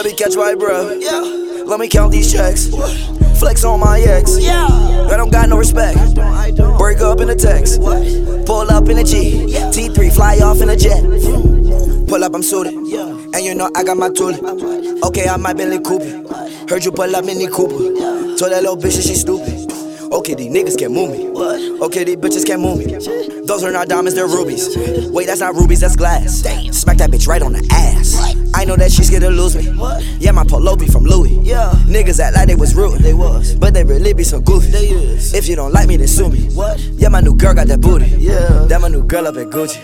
Let me catch my breath. Let me count these checks. Flex on my ex. I don't got no respect. Break up in the text. Pull up in a G. T3 fly off in a jet. Pull up, I'm suited. And you know I got my tool. Okay, I might Bentley Cooper. Heard you pull up Mini Cooper. Told that little bitch that she stupid. Okay, these niggas can't move me. Okay, these bitches can't move me. Those are not diamonds, they're rubies. Wait, that's not rubies, that's glass. Smack that bitch right on the ass. I know that she's scared to lose me. Yeah, my polo be from Louis. Niggas act like they was rude, but they really be some goofy. If you don't like me, then sue me. Yeah, my new girl got that booty. That my new girl up at Gucci.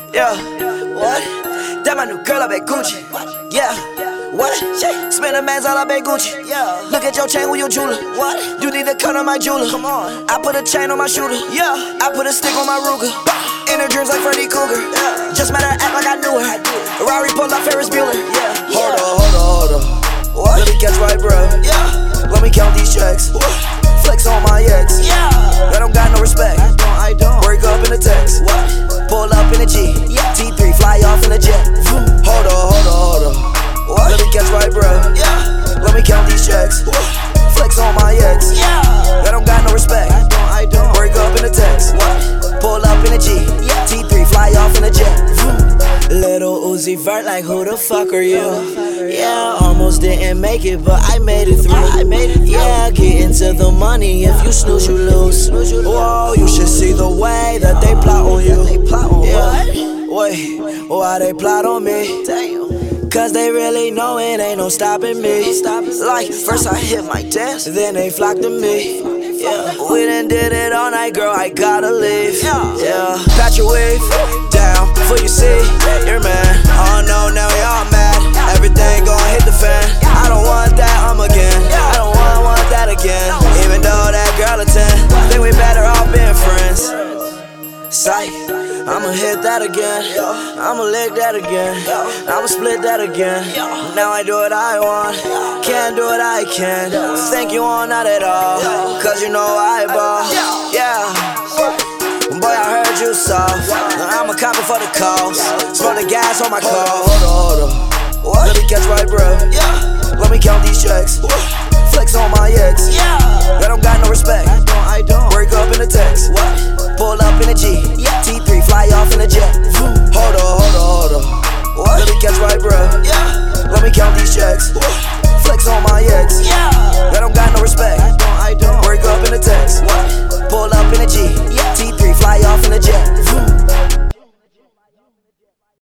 That my new girl up at Gucci. What? Spend a man's all up at Gucci. Look at your chain with your jeweler. What? You need to cut on my jeweler. Come on. I put a chain on my shooter. I put a stick on my Ruger. In her dreams like Freddy Krueger. Just matter act like I knew her. Rari pull up Ferris Bueller. Hold on. Let me catch my breath. Let me count these checks. Flex on my ex. I don't got no respect. I don't. Break up in the text. Pull up in a G. T3 fly off in a jet. Hold on. Let me catch my breath. Let me count these checks. Flex on my ex. I don't got no respect. I don't. Break up in the text. Pull up in a G. T3 fly off in a jet. Little Uzi Vert, like who the fuck are you? Almost didn't make it, but I made it through. Get into the money. If you snooze, you lose. Whoa, you should see the way that they plot on you. Wait, why they plot on me? Cause they really know it ain't no stopping me. Like, first I hit my dance, then they flock to me. We done did it all night, girl, I gotta leave. Pat your wave down before you see your man. Oh no, now y'all mad. Everything gon' hit the fan. I don't want that, again. I don't want that again. Even though that girl a 10, think we better off being friends. Psych, I'ma hit that again. I'ma lick that again. I'ma split that again. Now I do what I want, can't do what I can. Think you want not at all, cause you know I ball. Boy, I heard you soft. I'm a copper for the cost. Smoke the gas on my car. Hold on. Let me catch my breath. Let me count these checks. Flex on my ex. I don't got no respect. I don't. Break up in the text. Pull up in a G. T3 fly off in a jet. Hold on. Let me catch my breath. Let me count these checks. Flex on my ex. I don't got no respect. I don't. Break up in the text. Pull up in a G. T3 fly off in a jet.